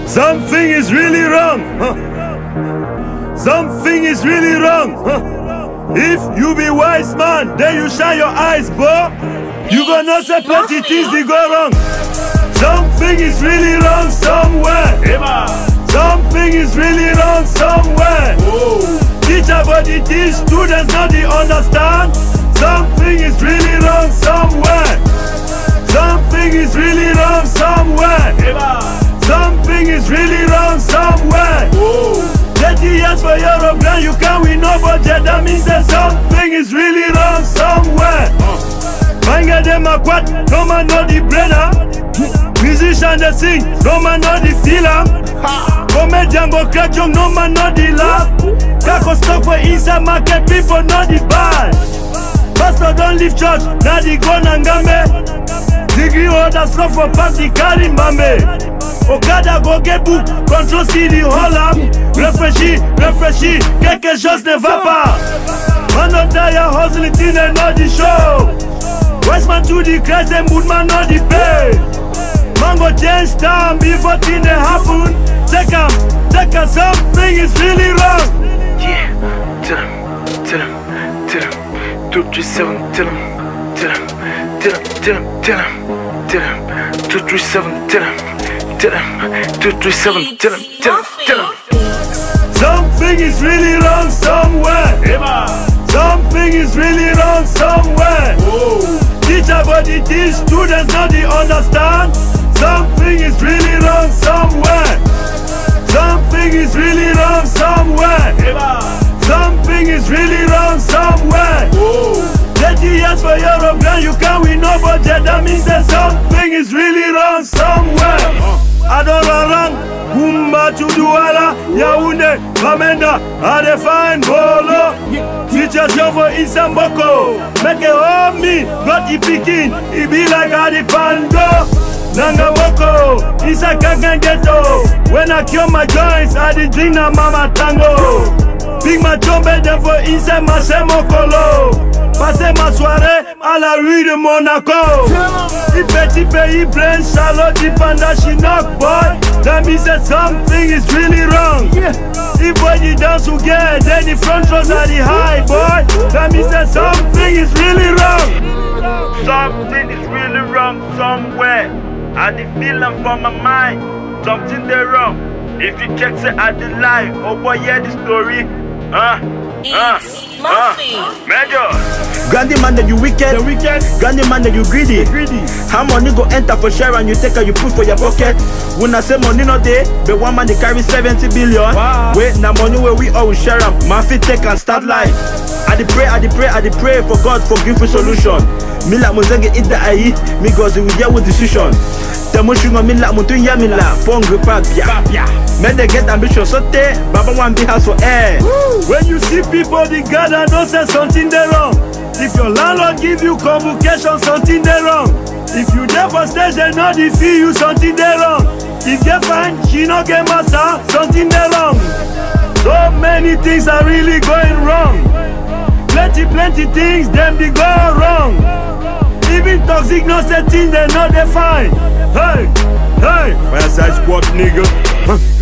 Something is really wrong. Something is really wrong. If you be wise man, then you shine your eyes, boy. You gonna say plenty things they go wrong. Something is really wrong somewhere. Something is really wrong somewhere. Teacher body teach, students not they understand. Something is really wrong somewhere. Something is really wrong somewhere. Something is really wrong somewhere. 30 years for Europe, now you can't win no budget. That means that something is really wrong somewhere. Manga dem a quat, no man know the brainer. Musician they sing, no man know the feeler. Comedian go crack young, no man know the laugh. Kako stock for inside market, people know the buy. Pastor don't leave church, now the go nangambe. Degree holders flow for pass the carry mambe. Okada go get book, control city hold up. Réfléchis, quelque chose ne va pas. Man not die hustling till they know the show. Westman to the crash and mood man know the pay. Man go change time before things they happen. Check out, something is really wrong. Yeah, tell him, 237, tell him, 237, tell him, 237, tell him. Something is really wrong somewhere. Something is really wrong somewhere. Teacher body teach, students not they understand. Something is really wrong somewhere. Something is really wrong somewhere. Something is really wrong somewhere. 30 years for Europe, now you can't win no budget. That means that something is really wrong somewhere. Adorarang, Gumba Chuduala, Yaounde, Bamenda, Adefine Bolo. Teachers young for Isamboko. Make a home me, got it picking. It be like Adipando. Nangaboko, Isa Kangan Ghetto. When I cure my joints, I did drink na Mama Tango. Big ma chombe dem for inside ma semokolo. Passez ma soirée à la rue de Monaco. Il petit pays plein, Charlotte, Panda, she knock boy. That means that something is really wrong. If when you dance together, then the front rows are the high boy. That means that something is really wrong. Something is really wrong somewhere. I the feeling for my mind. Something they wrong. If you check say I the lie, oh boy hear the story. Major. Grandy man that you wicked. Grandy man that you greedy. How money go enter for share and you take and you put for your pocket. When I say money not there, but one man they carry 70 billion. Wow. Wait, now money where we all share them. My feet take and start life. I dey pray for God for give me solution. Me like mozenge eat the eye, me goes with your decision. Temoshunga me like mutu ya me la, pongre papia. Men they get ambition so te, Baba one be house for air. When you see people they gather, don't say something they wrong. If your landlord give you convocation, something they wrong. If you there for stage, they know they feel you, something they wrong. If you find she no get massa, something they wrong. So many things are really going wrong. Plenty things them they go wrong. Even toxic no setting they know they fine. Hey, Fireside Squad nigga.